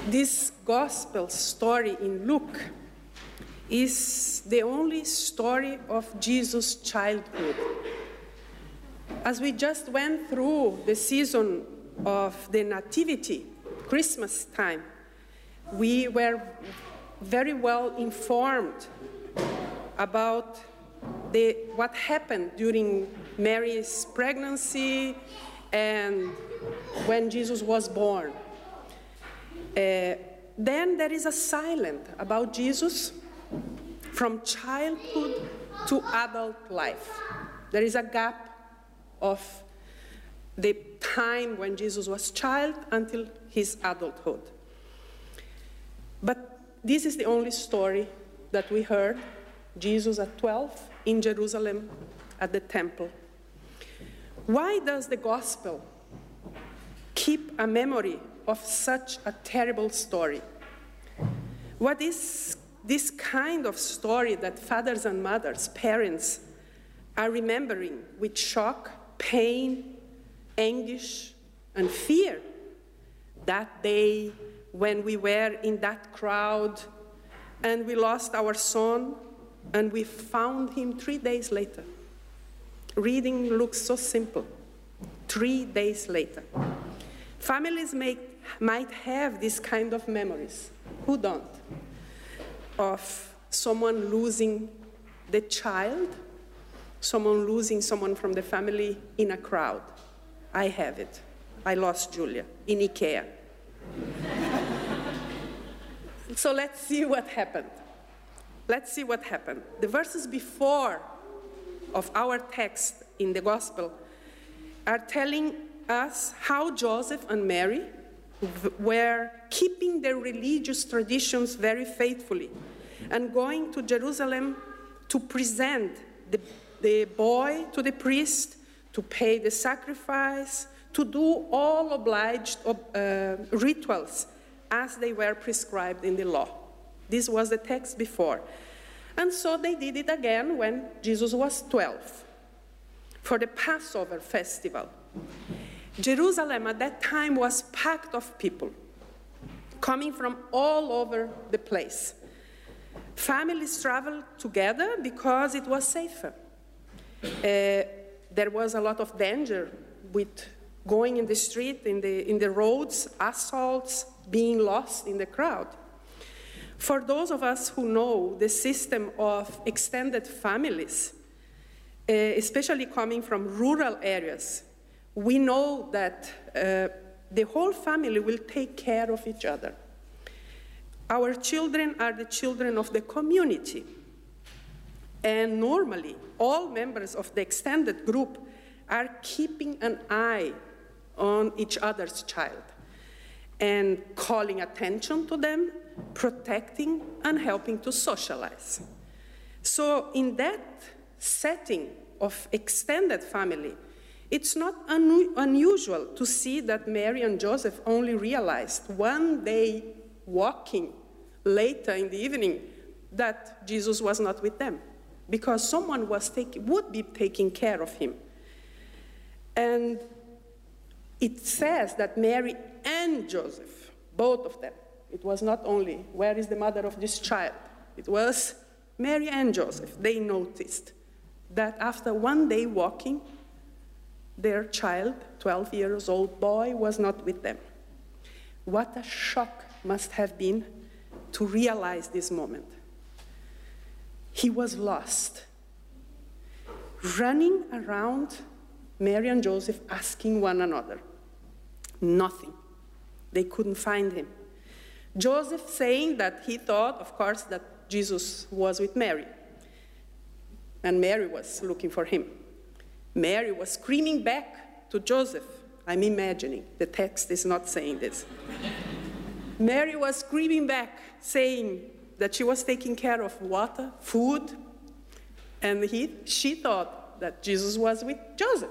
This gospel story in Luke is the only story of Jesus' childhood. As we just went through the season of the Nativity, Christmas time, we were very well informed about what happened during Mary's pregnancy and when Jesus was born. Then there is a silence about Jesus from childhood to adult life. There is a gap of the time when Jesus was child until his adulthood. But this is the only story that we heard, Jesus at 12 in Jerusalem at the temple. Why does the gospel keep a memory of such a terrible story? What is this kind of story that fathers and mothers, parents, are remembering with shock, pain, anguish, and fear? That day when we were in that crowd and we lost our son and we found him 3 days later. Reading looks so simple. 3 days later. Families might have this kind of memories. Who don't? Of someone losing the child, someone losing someone from the family in a crowd. I have it. I lost Julia in IKEA. So let's see what happened. Let's see what happened. The verses before of our text in the gospel are telling us how Joseph and Mary were keeping their religious traditions very faithfully and going to Jerusalem to present the boy to the priest, to pay the sacrifice, to do all obliged rituals as they were prescribed in the law. This was the text before. And so they did it again when Jesus was 12 for the Passover festival. Jerusalem at that time was packed of people coming from all over the place. Families traveled together because it was safer. There was a lot of danger with going in the street, in the roads, assaults, being lost in the crowd. For those of us who know the system of extended families, especially coming from rural areas, we know that the whole family will take care of each other. Our children are the children of the community. And normally, all members of the extended group are keeping an eye on each other's child and calling attention to them, protecting, and helping to socialize. So in that setting of extended family, it's not unusual to see that Mary and Joseph only realized one day walking later in the evening that Jesus was not with them, because someone would be taking care of him. And it says that Mary and Joseph, both of them, it was not only, where is the mother of this child? It was Mary and Joseph. They noticed that after one day walking, their child, 12-year-old boy, was not with them. What a shock must have been to realize this moment. He was lost, running around Mary and Joseph asking one another. Nothing. They couldn't find him. Joseph saying that he thought, of course, that Jesus was with Mary. And Mary was looking for him. Mary was screaming back to Joseph. I'm imagining. The text is not saying this. Mary was screaming back, saying that she was taking care of water, food, and she thought that Jesus was with Joseph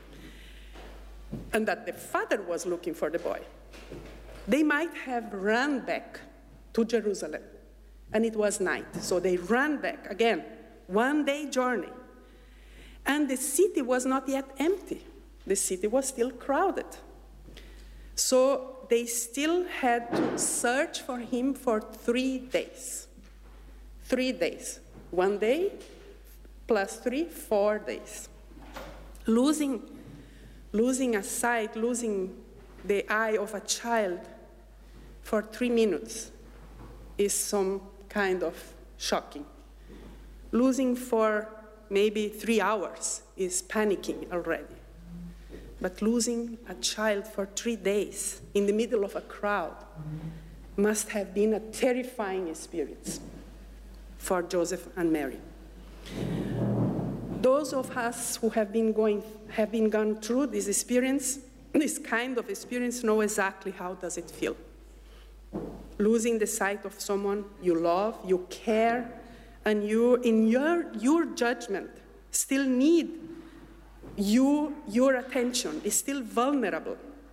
and that the father was looking for the boy. They might have run back to Jerusalem, and it was night, so they ran back again, one-day journey. And the city was not yet empty. The city was still crowded. So they still had to search for him for 3 days. 3 days. 1 day plus 3, 4 days. Losing a sight, losing the eye of a child for 3 minutes is some kind of shocking. Losing for maybe 3 hours is panicking already. But losing a child for 3 days in the middle of a crowd must have been a terrifying experience for Joseph and Mary. Those of us who have gone through this experience, this kind of experience, know exactly how does it feel. Losing the sight of someone you love, you care, and you, in your judgment, still need your attention, is still vulnerable.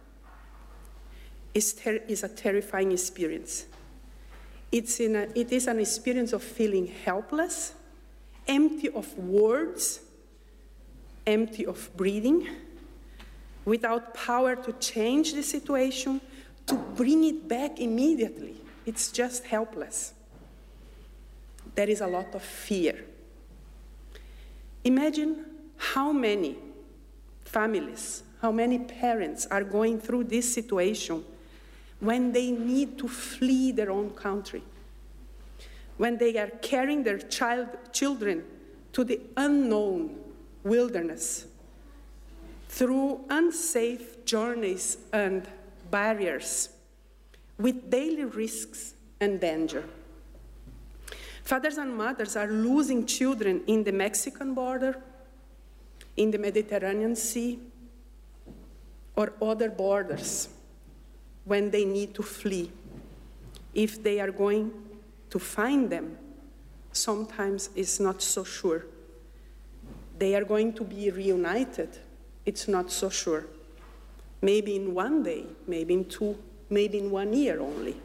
Is a terrifying experience. It is an experience of feeling helpless, empty of words, empty of breathing, without power to change the situation, to bring it back immediately. It's just helpless. There is a lot of fear. Imagine how many families, how many parents are going through this situation when they need to flee their own country, when they are carrying their children to the unknown wilderness, through unsafe journeys and barriers, with daily risks and danger. Fathers and mothers are losing children in the Mexican border, in the Mediterranean Sea, or other borders when they need to flee. If they are going to find them, sometimes it's not so sure. They are going to be reunited, it's not so sure. Maybe in 1 day, maybe in 2, maybe in 1 year only.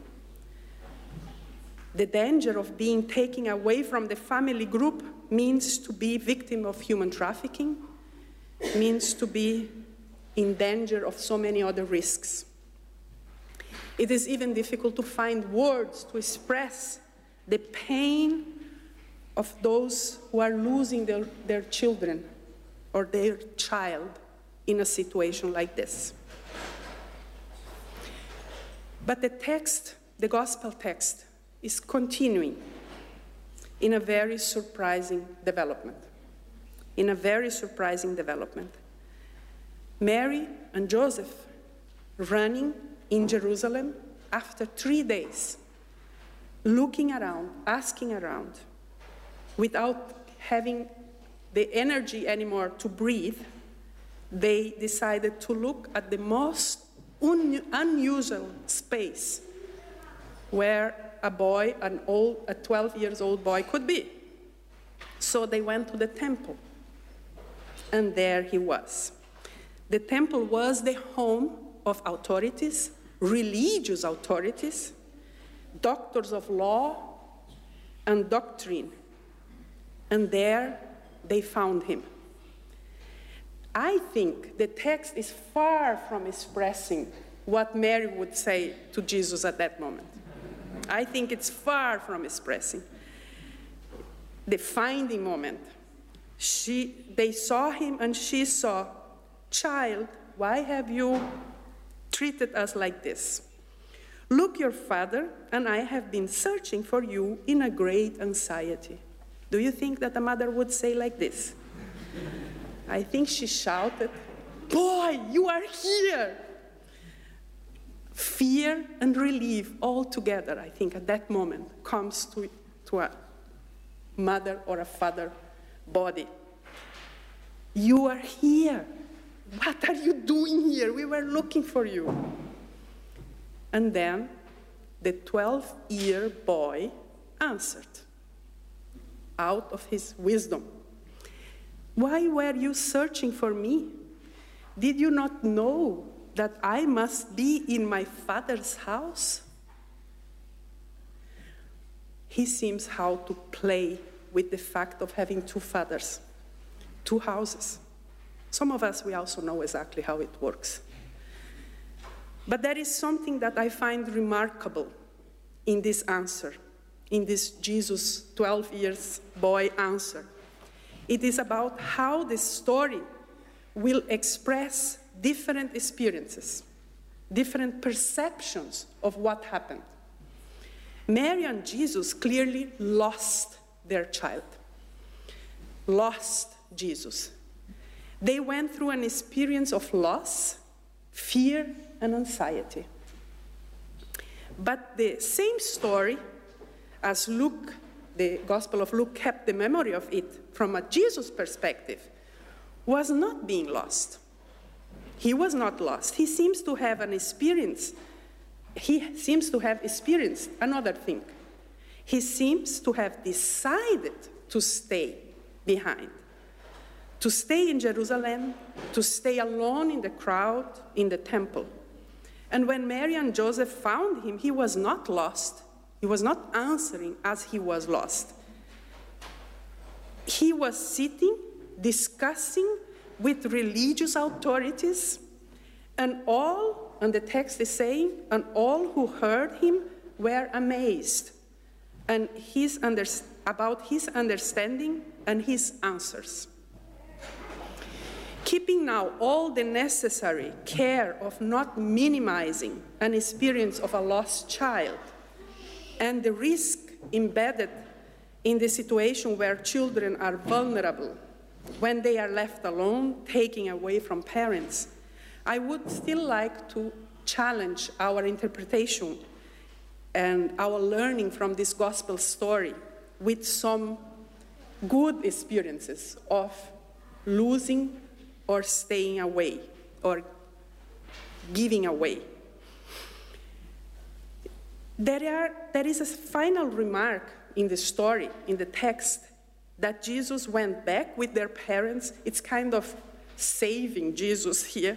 The danger of being taken away from the family group means to be victim of human trafficking, means to be in danger of so many other risks. It is even difficult to find words to express the pain of those who are losing their children or their child in a situation like this. But the text, the gospel text, is continuing in a very surprising development. Mary and Joseph running in Jerusalem after 3 days, looking around, asking around, without having the energy anymore to breathe, they decided to look at the most unusual space where a boy, a 12-year-old boy could be. So they went to the temple, and there he was. The temple was the home of authorities, religious authorities, doctors of law and doctrine, and there they found him. I think the text is far from expressing what Mary would say to Jesus at that moment. I think it's far from expressing the finding moment. They saw him and she saw, "Child, why have you treated us like this? Look, your father and I have been searching for you in a great anxiety." Do you think that a mother would say like this? I think she shouted, "Boy, you are here!" Fear and relief all together, I think, at that moment comes to a mother or a father body. You are here. What are you doing here? We were looking for you. And then the 12-year boy answered out of his wisdom. "Why were you searching for me? Did you not know that I must be in my father's house?" He seems how to play with the fact of having 2 fathers, 2 houses. Some of us, we also know exactly how it works. But there is something that I find remarkable in this answer, in this Jesus 12 years boy answer. It is about how the story will express different experiences, different perceptions of what happened. Mary and Jesus clearly lost their child, lost Jesus. They went through an experience of loss, fear, and anxiety. But the same story, as Luke, the Gospel of Luke, kept the memory of it from a Jesus perspective, was not being lost. He was not lost. He seems to have an experience. He seems to have experienced another thing. He seems to have decided to stay behind, to stay in Jerusalem, to stay alone in the crowd, in the temple. And when Mary and Joseph found him, he was not lost. He was not answering as he was lost. He was sitting, discussing with religious authorities, and the text is saying, and all who heard him were amazed and about his understanding and his answers. Keeping now all the necessary care of not minimizing an experience of a lost child and the risk embedded in the situation where children are vulnerable when they are left alone, taken away from parents, I would still like to challenge our interpretation and our learning from this gospel story with some good experiences of losing or staying away or giving away. There is a final remark in the story, in the text, that Jesus went back with their parents. It's kind of saving Jesus here.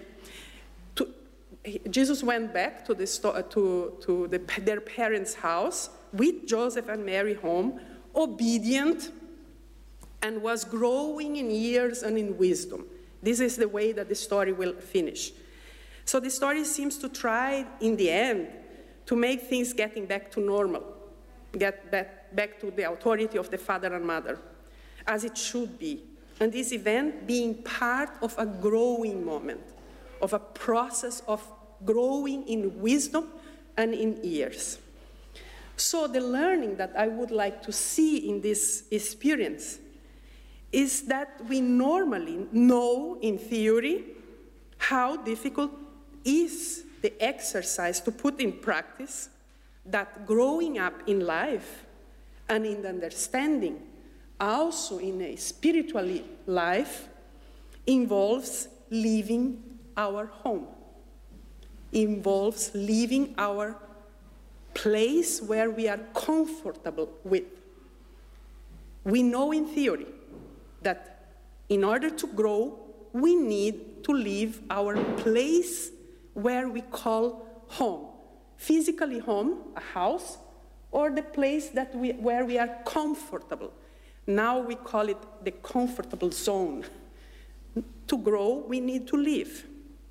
Jesus went back to their parents' house with Joseph and Mary home, obedient, and was growing in years and in wisdom. This is the way that the story will finish. So the story seems to try, in the end, to make things getting back to normal, get back to the authority of the father and mother, as it should be. And this event being part of a growing moment, of a process of growing in wisdom and in years. So the learning that I would like to see in this experience is that we normally know in theory how difficult is the exercise to put in practice that growing up in life and in understanding, also in a spiritual life, involves leaving our home, involves leaving our place where we are comfortable with. We know in theory that in order to grow, we need to leave our place where we call home. Physically home, a house, or the place where we are comfortable. Now we call it the comfortable zone. To grow, we need to leave.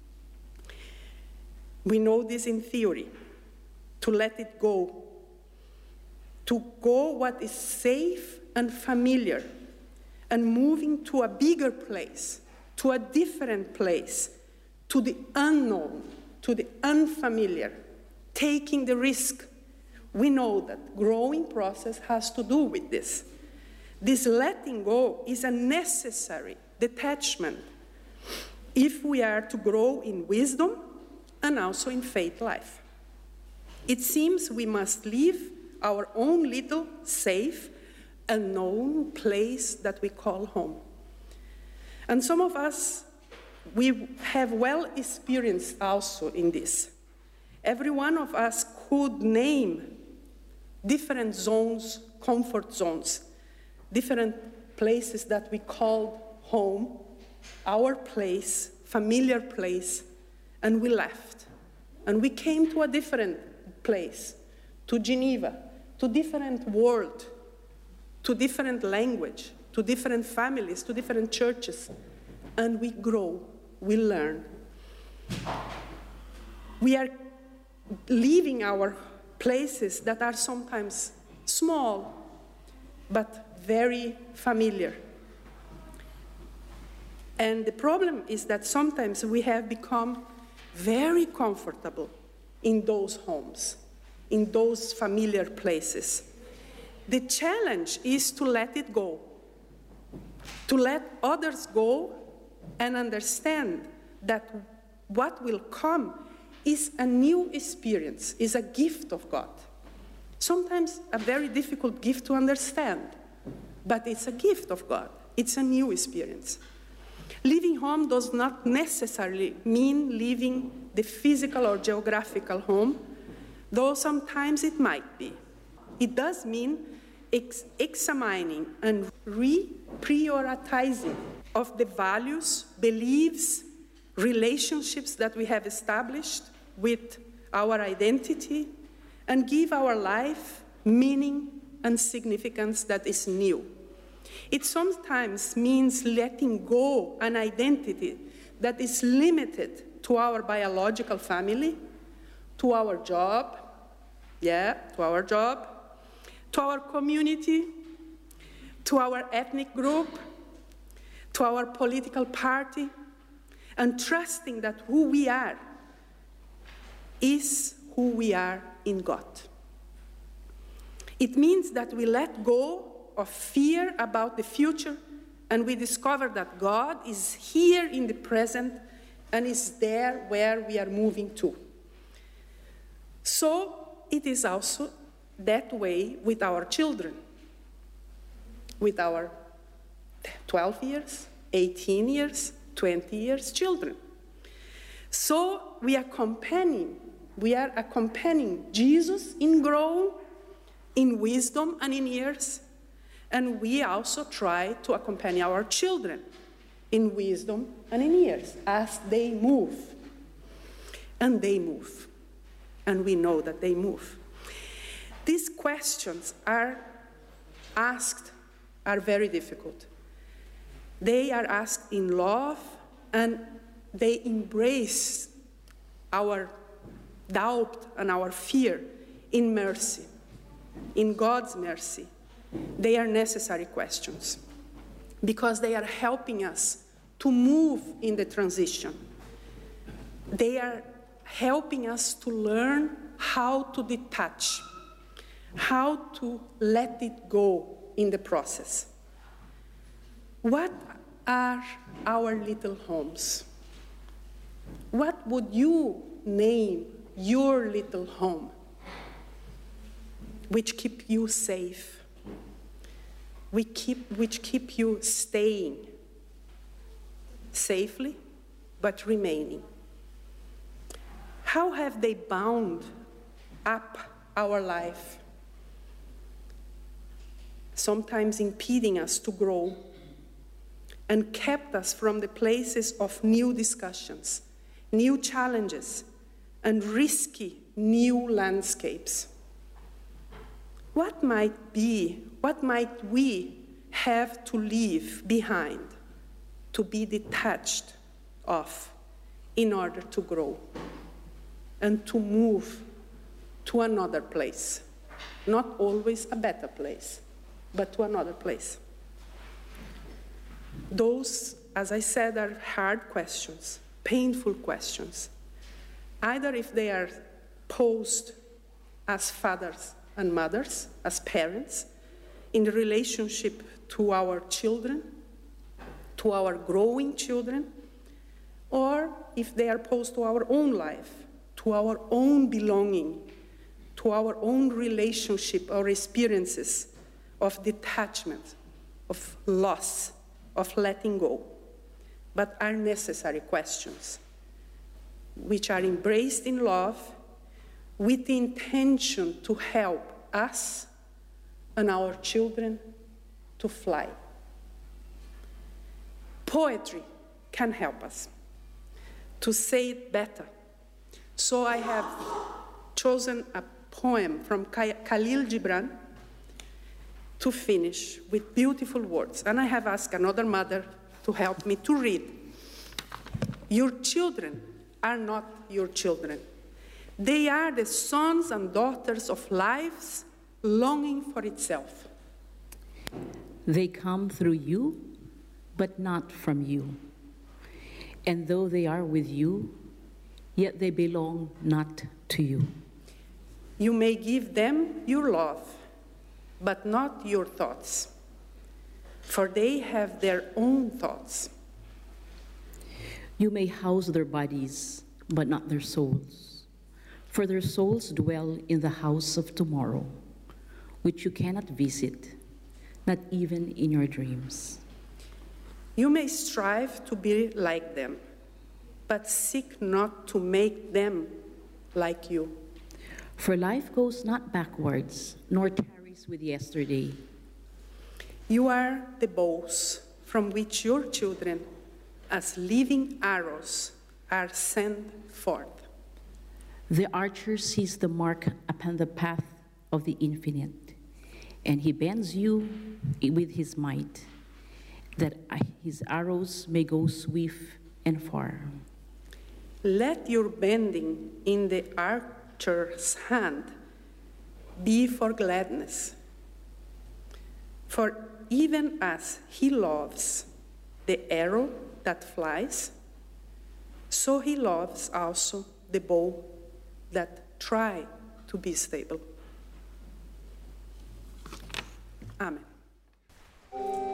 We know this in theory, to let it go, to go what is safe and familiar, and moving to a bigger place, to a different place, to the unknown, to the unfamiliar, taking the risk. We know that growing process has to do with this. This letting go is a necessary detachment if we are to grow in wisdom and also in faith life. It seems we must leave our own little safe and known place that we call home. And some of us, we have well experienced also in this. Every one of us could name different zones, comfort zones, different places that we called home, our place, familiar place, and we left. And we came to a different place, to Geneva, to different world, to different language, to different families, to different churches. And we grow, we learn. We are leaving our places that are sometimes small, but very familiar. And the problem is that sometimes we have become very comfortable in those homes, in those familiar places. The challenge is to let it go, to let others go and understand that what will come is a new experience, is a gift of God. Sometimes a very difficult gift to understand, but it's a gift of God. It's a new experience. Leaving home does not necessarily mean leaving the physical or geographical home, though sometimes it might be. It does mean examining and reprioritizing of the values, beliefs, relationships that we have established with our identity, and give our life meaning and significance that is new. It sometimes means letting go an identity that is limited to our biological family, to our job, to our community, to our ethnic group, to our political party, and trusting that who we are is who we are in God. It means that we let go of fear about the future, and we discover that God is here in the present and is there where we are moving to. So it is also that way with our children, with our 12 years, 18 years, 20 years children. So we are accompanying Jesus in growth, in wisdom and in years, and we also try to accompany our children in wisdom and in years as they move. And they move. And we know that they move. These questions are very difficult. They are asked in love, and they embrace our doubt and our fear in mercy, in God's mercy. They are necessary questions because they are helping us to move in the transition. They are helping us to learn how to detach, how to let it go in the process. What are our little homes? What would you name your little home, which keep you safe, which keep you staying safely but remaining? How have they bound up our life, sometimes impeding us to grow, and kept us from the places of new discussions, new challenges, and risky new landscapes? What might we have to leave behind, to be detached of, in order to grow and to move to another place? Not always a better place, but to another place. Those, as I said, are hard questions, painful questions, either if they are posed as fathers and mothers, as parents, in the relationship to our children, to our growing children, or if they are posed to our own life, to our own belonging, to our own relationship or experiences of detachment, of loss, of letting go, but are necessary questions, which are embraced in love with the intention to help us and our children to fly. Poetry can help us to say it better. So I have chosen a poem from Khalil Gibran to finish with beautiful words. And I have asked another mother to help me to read. Your children are not your children. They are the sons and daughters of life longing for itself. They come through you, but not from you. And though they are with you, yet they belong not to you. You may give them your love, but not your thoughts, for they have their own thoughts. You may house their bodies, but not their souls, for their souls dwell in the house of tomorrow, which you cannot visit, not even in your dreams. You may strive to be like them, but seek not to make them like you. For life goes not backwards, nor tarries with yesterday. You are the bows from which your children, as living arrows, are sent forth. The archer sees the mark upon the path of the infinite, and he bends you with his might, that his arrows may go swift and far. Let your bending in the archer's hand be for gladness. For even as he loves the arrow that flies, so he loves also the bow that try to be stable. Amen.